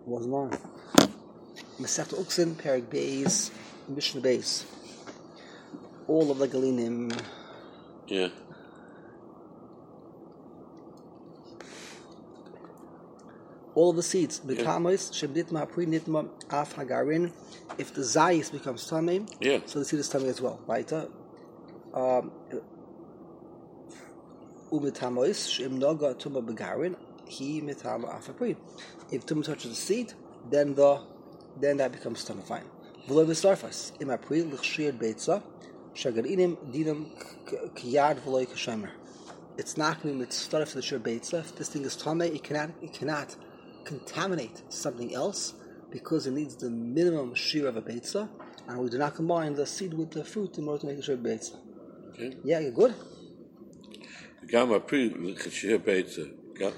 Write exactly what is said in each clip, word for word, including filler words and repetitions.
wasn't on. Masechet Uksin, Perek Beis, Mishnah Beis. All of the Galinim. Yeah. All of the seeds. B'kamois, Shebnitma, Apri, Nitma, Af, Hagarin. If the Zayis becomes Tamim, yeah. so the seed is Tamim as well. Right? Um, Umitamois, Shem Noga, Tuma, Begarin. He Mitama, Af, Apri. If Tuma touches the seed, then the then that becomes Tamim. Fine. V'lo V'starfas. Im Apri, L'chshir Beitza. Shagarinim, Dinam, Kiyad, V'lo Kashemer. It's not going to be mitzvah to the shir beitza. If this thing is tamei, it cannot, it cannot contaminate something else because it needs the minimum shir of a beitza, and we do not combine the seed with the fruit in order to make the shir beitza. Okay. Yeah, you're good. Gamma pre shir beitza.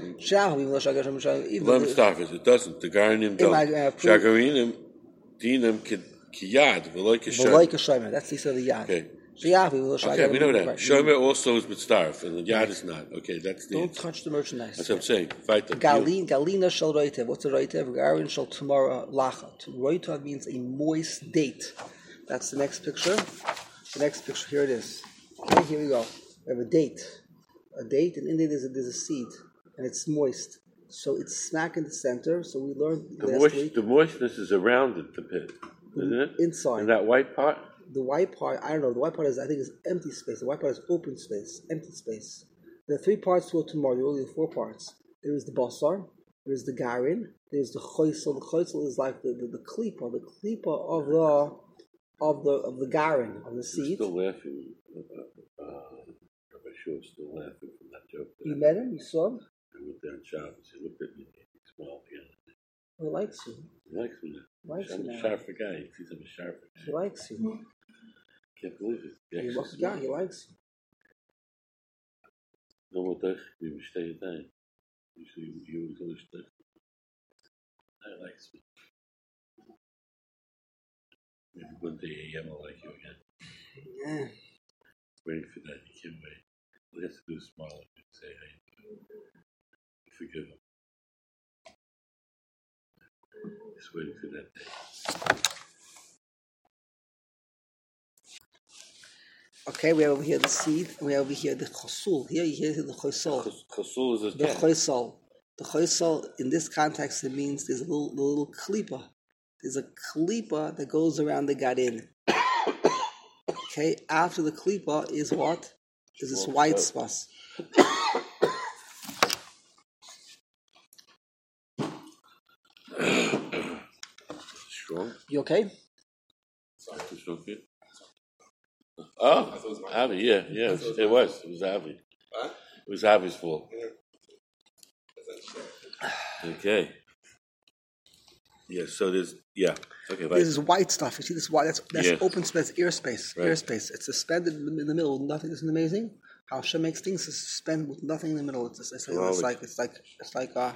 Even start it doesn't. The garnim don't. Shagarinim, dinam kiyad v'loy kashemer. That's the sort of yad. Okay. Okay, we know that. Shomer also is mitzdarf, and the yad is not. Okay, that's the. Don't answer. touch the merchandise. That's what I'm saying. Fight the. Galin, galina shel roitev. What's a roitev? Garin shel tomorrow lachat. Roitev means a moist date. That's the next picture. The next picture. Here it is. Okay, here we go. We have a date. A date, and in there there's a, there's a seed, and it's moist. So it's smack in the center. So we learned the last moist, week. The moistness is around it, the pit, isn't it? Inside. In that white part. The white part, I don't know, the white part is, I think, is empty space. The white part is open space, empty space. There are three parts to a tomorrow. There are only four parts. There is the basar, there is the garin, there is the choisel. The choisel is like the, the, the klipa, the klipa of the of the of the garin, of the seed. Still laughing. Uh, I'm sure still laughing from that joke. You met him? You saw him? I went down Shabbos. He looked at me and he smiled again. He likes you. He likes me now. He likes I'm you a now. sharper guy. He sees I'm a sharper guy. He likes you. Can't believe it. He You're a lucky guy. He likes you. No more touch. We will stay a day. Usually you always go to I likes me. Maybe one day I am like you again. Yeah. Waiting for that. You can't wait. All he has to do is smile and say, hey, forgive him. Just waiting for that day. Okay, we have over here the seed. We have over here the chosul. Here you hear the chosul. Chosul is a the chosul. The chosul in this context it means there's a little, a little klipa. There's a klipa that goes around the garin. Okay, after the klipa is what? Is this white spot. Strong. You okay? Sorry. Oh, Avi, yeah, yeah, it was. It was, it was Avi. Huh? It was Avi's fault. Okay. Yeah, so there's, yeah. Okay, this is white stuff. You see this white? That's, that's yeah. open space, airspace, right. airspace. It's suspended in the middle. Nothing. Isn't amazing? How Hashem makes things suspend with nothing in the middle. It's, it's, it's, well, it's like it's like it's like. Uh,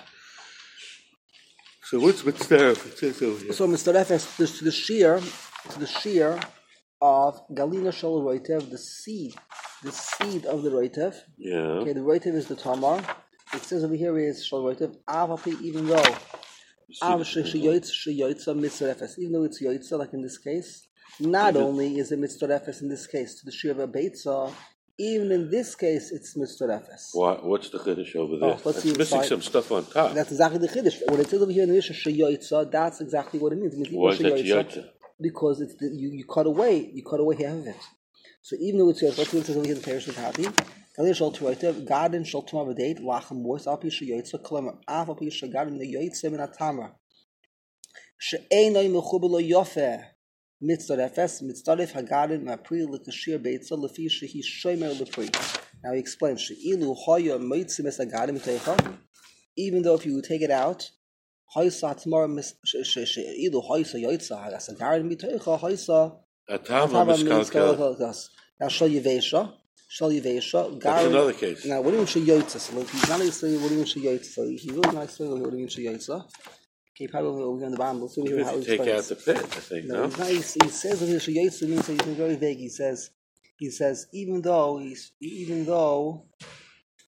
so what's mitzvah? So mitzvah to the shear, to the shear of galina shel roitev, the seed, the seed of the roitev. Yeah. Okay, the roitev is the tamar. It says over here is shel roitev avapi, even though av sheyoytz sheyoytza mitzvah, even though it's yoytza, like in this case. Not only is it mitzvah in this case to the shear of a beitza, even in this case it's mitzvah. What? What's the chiddush over there? Oh, let's it's see missing inside. Some stuff on top. That's exactly the chiddush. When it says over here in the Mishnah sheyoytza, that's exactly what it means. It means Why is that yoytza? Because it's the, you, you cut away, you cut away half of it. So even though it's yoytza, let's see what it says over here in the parish of Hati. Galin shal turoitev, garden shal tumah v'deit, lachem moist, al pi sheyoytza, kolem, af al pi shegarden yoytza min hatamra. She'enoi mechuber lo yofeh. Mitzdarefes, mitzdaref hagarden ma'apri l'kashir beitza lefi shehi shomer lepri. Now he explains, she'ilu hoya moitzim es hagarden mitecha, even though if you take it out, hoysa tomorrow she'ilu hoysa yoytza hagas hagarden mitecha, hoysa atama miskalka. Now shal yivesha, shal yivesha, That's another case. Now what do you mean sheyoytza? So he's not going to say what do you mean sheyoytza. So he really not saying what do you mean sheyoytza. Okay, probably over here on the bottom. We'll see you how he take explains. out the pit, I think. No, no? He's not, he, he says over here sheyoytza means he's very vague. He says, he says even though he's even though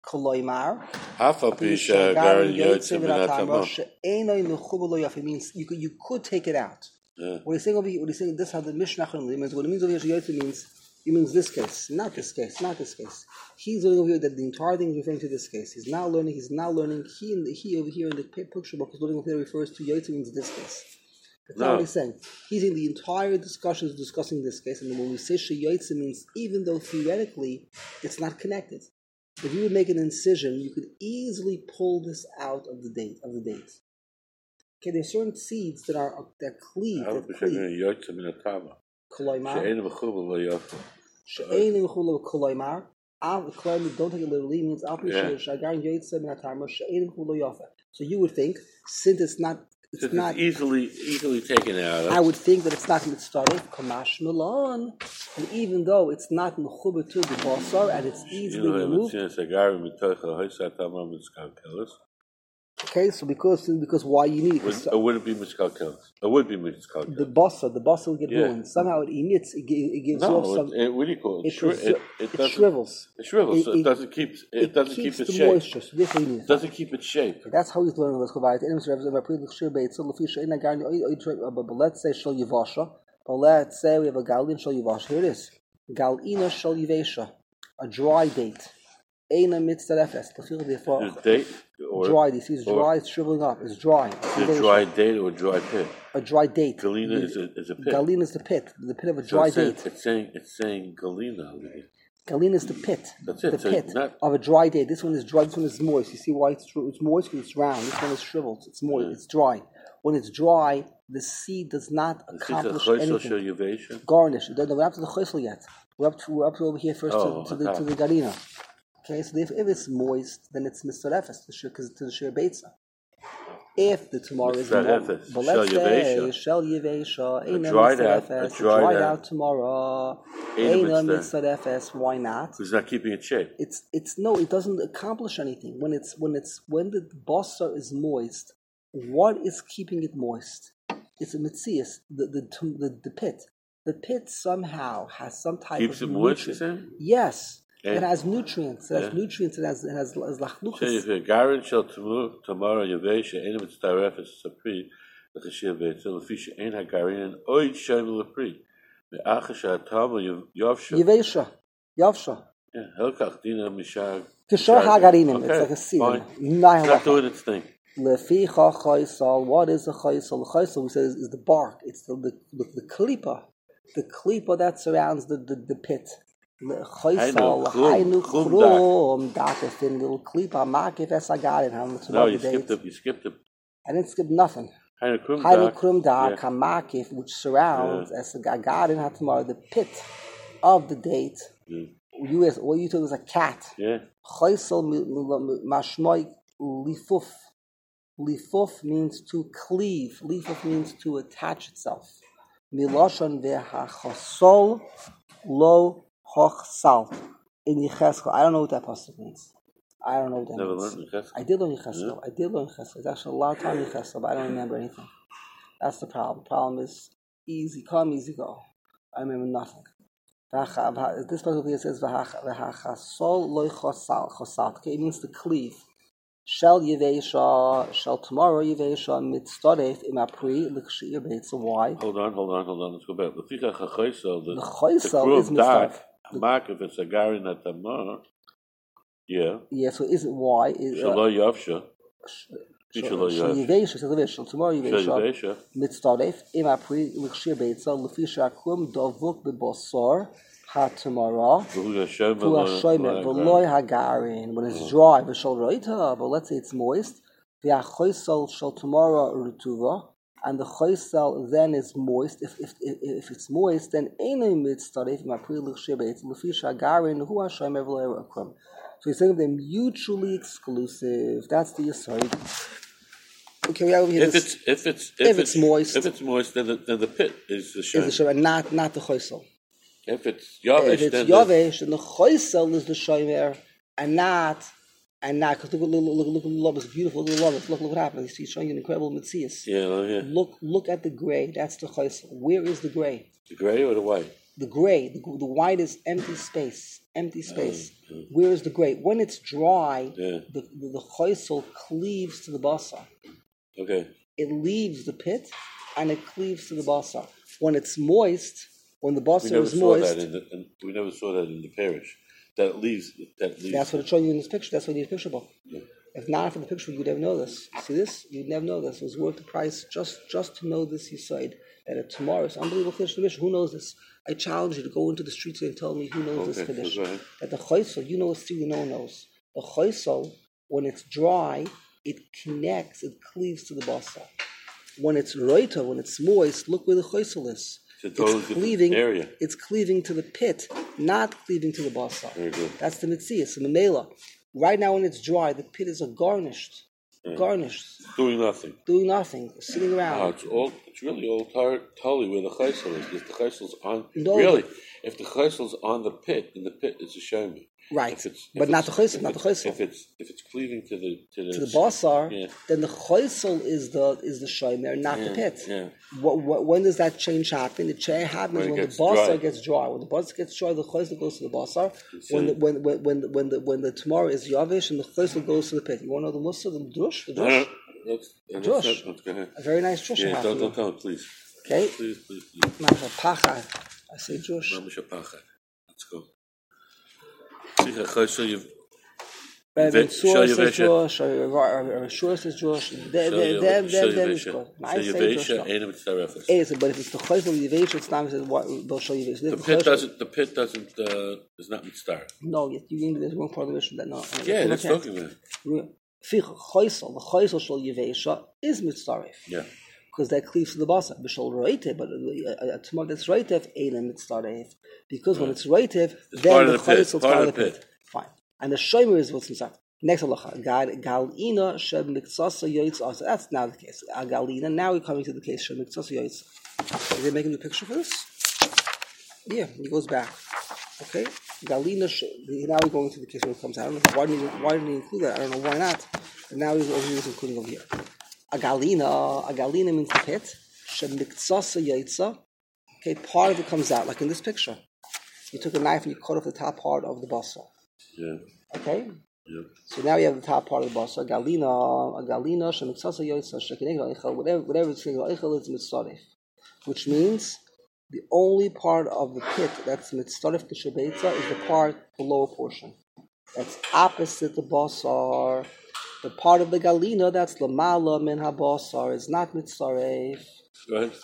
Koloimar. Hafapisha Garin Yotze Minatama. It means you could, you could take it out. Yeah. What he's saying over here, what he's saying, this is how the Mishnah means. What it means over here, Yotze means, it means this case, not this case, not this case. He's learning over here that the entire thing is referring to this case. He's now learning, he's now learning, he, in the, he over here in the picture book is learning over here refers to Yotze means this case. That's not no. what he's saying. He's in the entire discussion is discussing this case, and when we say Sheyotze means even though theoretically it's not connected. If you would make an incision, you could easily pull this out of the date of the date. Okay, there are certain seeds that are that cleave. That cleave. Koloimar. Don't take it literally. Means so you would think since it's not. It's Since not it's easily easily taken out. I would think that it's not mitzaref kamash milan, and even though it's not mechuber to the basar and it's easily removed. Okay, so because because why you need it? It wouldn't be miskalkelis. It would be miskalkelis. The basar, the basar will get yeah. ruined. Somehow it emits. It, it gives no, off some. It, what do you call it? It, Shri- it, it, it shrivels. It shrivels. It, so it, it doesn't keep. It, it doesn't keeps keep its the shape. moisture. So therefore you need it doesn't keep its shape. Okay, that's how he's learning this chavayit. But let's say shal yivasha. But let's say we have a galin shal yivasha. Here it is. Galina shal yivasha. A dry date. Eina mitzarefes. The date or dry. You see, it's dry. It's shriveling up. It's dry. It's a dry date or a dry pit. A dry date. Galina is a is a pit. Galina is the pit. The pit of a dry so it's date. Saying, it's saying it's saying galina. Galina is the pit. That's it. The so pit not, of a dry date. This one is dry. This one is moist. You see why it's true? It's moist because it's round. This one is shriveled. It's moist. Yeah. It's dry. When it's dry, the seed does not accomplish anything. Garnish. We're not up to the chosel yet. We're up to we're up to over here first oh, to, to the to the galina. Okay, so if, if it's moist, then it's mitzarefes because to the shir beitza. If the tomorrow is moist, but let's say shel yevesha, eina mitzarefes, dried out tomorrow, eina mitzarefes. Why not? Because it's not keeping its shape. It's it's no, it doesn't accomplish anything when it's when it's when the basar is moist. What is keeping it moist? It's a mitzias, the the the, the pit. The pit somehow has some type Keeps of it moist. nutrient. Yes. Yeah. It has nutrients. It has yeah. nutrients. It has it has, it has lachlukas. So if a garin shall tomorrow yavesha ain't mitzarefes sapri l'chashir beitzel l'fisha ain't hagarin oid shem l'pri me'achasha tamo yavsha yavesha yavsha. Yeah, helkach dina mishag. Kishar hagarinim. It's like a seed. It's not doing its thing. Leficha chaysal. What is a chaysal? The chaysal we said is, is the bark. It's the the, the, the klipa, the klipa that surrounds the the, the pit. Chaysal haynu krum data in little klipa makif esagarin. No, you skipped it. You skipped it. I didn't skip nothing. Haynu krum dak hamakif, which surrounds esagarin hatamar the pit of the date. Mm. You as what you took was a cat. Yeah. Chaysal mashmoy lifuf. Lifuf means to cleave. Lifuf means to attach itself. Miloshan vehachasol lo hochsal. In Yecheskel. I don't know what that pasuk means. I don't know what that Never means. learned Yecheskel? I did learn Yecheskel. Yeah. I did learn Yecheskel. It's actually a lot of time in Yecheskel, but I don't remember anything. That's the problem. The problem is easy come, easy go. I remember nothing. This pasuk here says vehachasol lo chosal. Okay, it means to cleave. Shel Yevesha, Shel tomorrow Yevesha, Mitzdaref Imapri, L'Kshir Beitza. Why? Hold on, hold on, hold on. Let's go back. The the Choysel is Mitzdaref. Mark if it's a garin at Tamar. Yeah. Yeah, so is it why? Shelo Yavsha. Shelo Yevesha, Shel Yevesha, Shel tomorrow Yevesha, Mitzdaref Imapri, L'Kshir Beitza, L'Fisha Akum, Dovuk B'Bosor. Hatamara to Hashomer v'loy hagarin when it's dry v'shal roita, but let's say it's moist. V'achoysel shal tamara rutuva, and the choysel then is moist. If if if, if it's moist, then ain't mitzdaref ma'pri l'chshibeit l'fish hagarin hu Hashomer v'loy akram. So he's saying they're mutually exclusive. That's the aside. Okay, we have over here. If this, it's if it's if, if it's, it's moist, if it's moist, then the, then the pit is the shomer. Is the shomer, not not the choysel. If it's Yavesh, if it's then Yavesh, then the Choysel is the Shomer, and not, and not, because look, look, look, look, look, look, it's beautiful, look, look, look, look what happened. He's showing you an incredible Metzias. Yeah, oh, yeah. Look, look at the gray, that's the Choysel. Where is the gray? The gray or the white? The gray, the, the white is empty space. empty space. Uh, uh, Where is the grate? When it's dry, yeah. the the, the choisel cleaves to the basar. Okay. It leaves the pit and it cleaves to the basar. When it's moist, when the basar is moist, that in the, in, we never saw that in the parish. That it leaves. That leaves. That's what it's showing you in this picture. That's what you need a picture book. Yeah. If not for the picture, you'd never know this. See this? You'd never know this. It was worth the price just, just to know this Yesod. That at tomorrow, it's unbelievable Kiddush. Who knows this? I challenge you to go into the streets and tell me who knows Okay, this Kiddush. so that the choisel, you know it's still no one knows. The choisel, when it's dry, it connects, it cleaves to the basar. When it's roita, when it's moist, look where the choisel is. It's, a it's cleaving. Area. It's cleaving to the pit, not cleaving to the basar. Very good. That's the mitzvah. It's the memela. Right now, when it's dry, the pit is a garnished, yeah. garnished, doing nothing, doing nothing, sitting around. No, it's all. It's really all tar- totally where the chaysel is. Because the chaysel's on. No, really, if the chaysel's on the pit, then the pit is a shomer. Right, if it's, if but it's, not the chaysel. Not the chaysel. If it's if it's cleaving to the to the, to the basar, yeah. then the chaysel is the is the shomer, not yeah, the pit. Yeah. What, what, when does that change happen? The change happens when, when the basar dry. gets dry. When the basar gets dry, the chaysel goes to the basar. When the, when when when the, when the when the tomorrow is yavish and the chaysel goes to the pit. You want to know the mussar, the drush, the drush, no, no, that's, drush. That's, that's, a very nice drush. Yeah, don't, don't tell it, please. Okay. Please, please, please. Masha pachad. I say drush. Masha pachad. Let's go. See, you've. Shor says drush. Shor says drush. Them, them, them, them is good. I say drush. Yes, but if it's the chaysel yevesha, it's not. They'll show you this. The pit doesn't. The pit doesn't. Uh, is not mitzvah. No, you you there's one part of the mission that no. Yeah, that's talking about. Fich chaysel, the chaysel shel yevesha is mitzvah. Yeah. Because that cleaves to the basar. B'shol roitev, but a tomorrow that's roitev, ain't mitzvah. Because when it's roitev, then the chaysel is part of the pit. Fine. And the shomer is what's inside. Next halacha, galina sheb miktsasa yoytza. That's now the case. A galina. Now we're coming to the case sheb miktsasa yoytza. Is they making the picture for this? Yeah, he goes back. Okay, galina. Now we're going to the case where it comes out. I don't know why didn't he, why didn't he include that? I don't know why not. And now he's over here including over here. A galina. A galina means the pit. Sheb miktsasa yoytza. Okay, part of it comes out, like in this picture. You took a knife and you cut off the top part of the basar. Yeah. Okay. Yep. So now we have the top part of the basar. Galina, a galina, shemitzasa yoytza, shekinegel eichel, whatever, whatever it's eichel is mitzaref, which means the only part of the pit that's mitzaref to shebeitza is the part, the lower portion, that's opposite the basar. The part of the galina that's lamala min habasar is not mitzaref. Go ahead.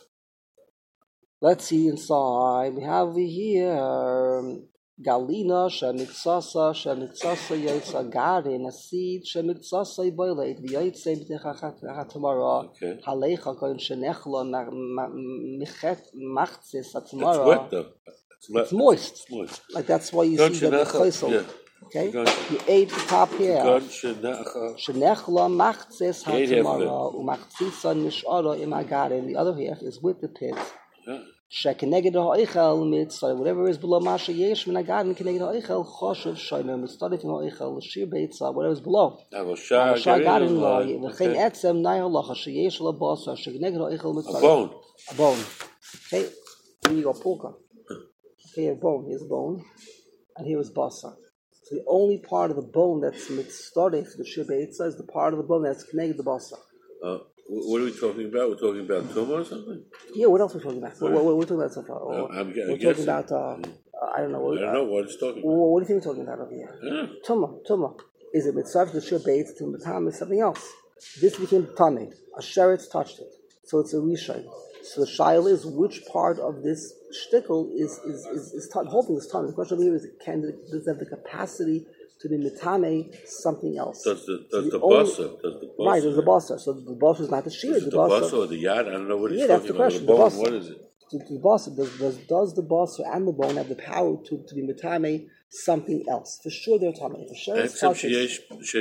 Let's see inside. We have over here. Galina shemitzasa shemitzasa yotza garin a seed shemitzasa iboiled the yotze b'techachat tomorrow halecha koin shenechlo michet machzis at tomorrow. It's wet though. It's, wet. It's moist. It's moist. Like that's why you Gon see that the chaysel. Yeah. Okay, you ate the top here. Shenechlo machzis at tomorrow umachzisa nishara imagarin. The other half is with the pit. Yeah. Shekeneged ha'oichel mitzvah, whatever is below masha yesh min ha'garin keneged ha'oichel choshev shomer mitzvah from ha'oichel l'shir beitza, whatever is below. Avosha garin lo v'chein etzem nai halacha sheyesh labasa shekeneged ha'oichel mitzvah. A bone. A bone. Okay, here you go pulka. Okay, a bone. Here's a bone, and here is basa. So the only part of the bone that's mitzvah for the shir beitza is the part of the bone that's keneged the basa. Uh, What are we talking about? We're talking about tumor or something? Yeah, what else are we talking about? What, what, what are we talking about so far? Uh, I'm, I'm we're guessing. talking about, uh, I don't know. I don't know what it's talking about. What, what do you think we're talking about over here? Yeah. Tumor, tumor. Is it mitzvah to shir beitz to matam is something else? This became tamid. A sheretz touched it. So it's a rishon. So the shaila is which part of this shtickle is, is, is, is, is hoping is tamid. The question over here is, can, does it have the capacity to be mitame something else? Does the does so the, the basa? Does the basa? Right, there's the basa. So the basa is not the shear. Is it the basa or the yad? I don't know what he's yeah, talking that's the question. about. The bone, the what is it? The, the basa, does, does, does the basa and the bone have the power to, to be mitame something else? For sure they're tamei. For sure it's touches.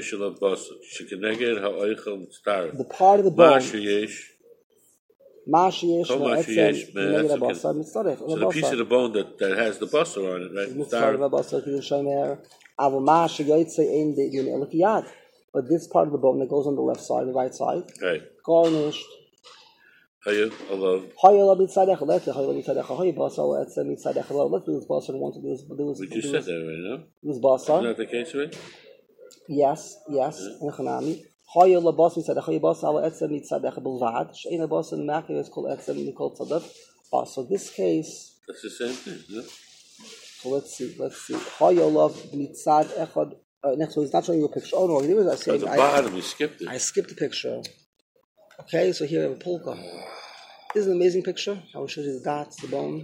The part of the bone. Ma sheyesh So the piece of the bone that, that has the basa on it, right? But this part of the bone that goes on the left side, the right side, right. garnished. Hayab alav. Hayala mitzadecha. Let's say hayala mitzadecha. Hay basar. Let's say mitzadecha. Let's do this basar. Want to do this? Do this? We just said that right now. This basar. Isn't that the case, right? Yes, yes. Nechanami. Hayala basar mitzadecha. Hay basar. Let's say mitzadecha bilvad. Sheina basar makir is called etzem. We call tzadaf. Ah, so this case. That's the same thing, isn't it? So let's see. Let's see. Hayala mitzad echad. Uh, next one, he's not showing you a picture. Oh no, here was I saying. At the I, bottom, you skipped it. I skipped the picture. Okay, so here we have a polka. This is an amazing picture. I will show you the dots, the bone.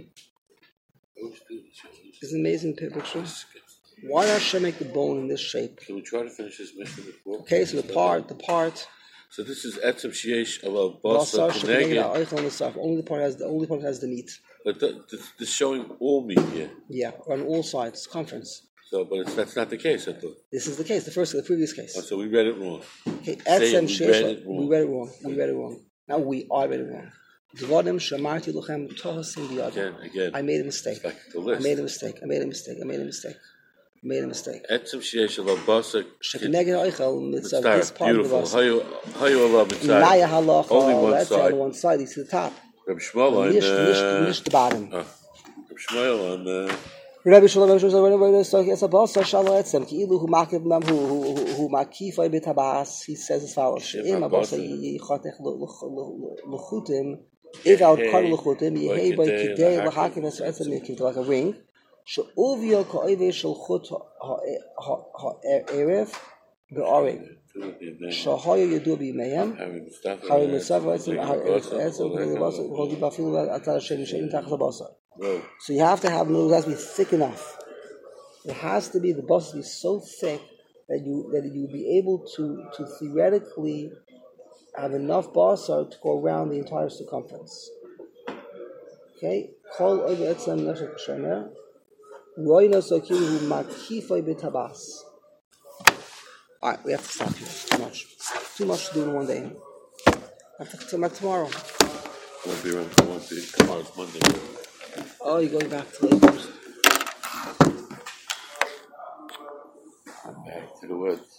This is an amazing picture. Why does Hashem make the bone in this shape? Can we try to finish this mission before? Okay, so the part, the part. So this is etzem sheyesh alav Basar basar shekeneged keneged. ha'oichel nesaf. Only the part has the only part has the meat. But th- th- this is showing all meat here. Yeah, on all sides, circumference. So, but it's, that's not the case, I thought. This is the case. The first, the previous case. Oh, so we read it wrong. Okay, Say it, etzem we read it sheyesh. wrong. We read it wrong. We read it wrong. Now we are read it wrong. Dvarim shemarti lochem tohasim biyad. Again, again. I made a mistake. It's back to the I list. made a mistake. I made a mistake. I made a mistake. I made a mistake. Etzem sheyesh alav basar Shekeneged ha'oichel mitzvah. This keneged. part of the Beautiful. basar. Hayu hayu alav Naya mitzad. halacha. Only one Let's say side. on one side. You see the top. Reb Shmuel on Nish, nish, nish the bottom. uh, Reb Shmuel on uh, Rabbi Shalom, Rabbi Shalom, Rabbi Shalom, it's a basar shalom etzem. Ki ilu hu makif mem hu hu hu hu makifay betabas. He says as follows: She'im a basar yichatech luchutim. If I would cut luchutim, yehei by kidei lahakim es etzem yikivt like a ring. She'uvio ka'ivei shel chut ha'erev be'aring. Shahayu yedu b'yimeim. Hari mitzvah etzem ha'eretz etzem v'lebasar v'hodi b'afilu atzal Hashem she'im tachas basar. So you have to have noodles. It has to be thick enough. It has to be the bus to be so thick that you that you will be able to to theoretically have enough basar to go around the entire circumference. Okay, kol over etzem neshek shemer roina sokiru makifay betabas. All right, we have to stop here. Too much, too much to do in one day. I have to come back tomorrow. won't be around. Won't be tomorrow's Monday. Oh, you're going back to Lakers. Back to the woods.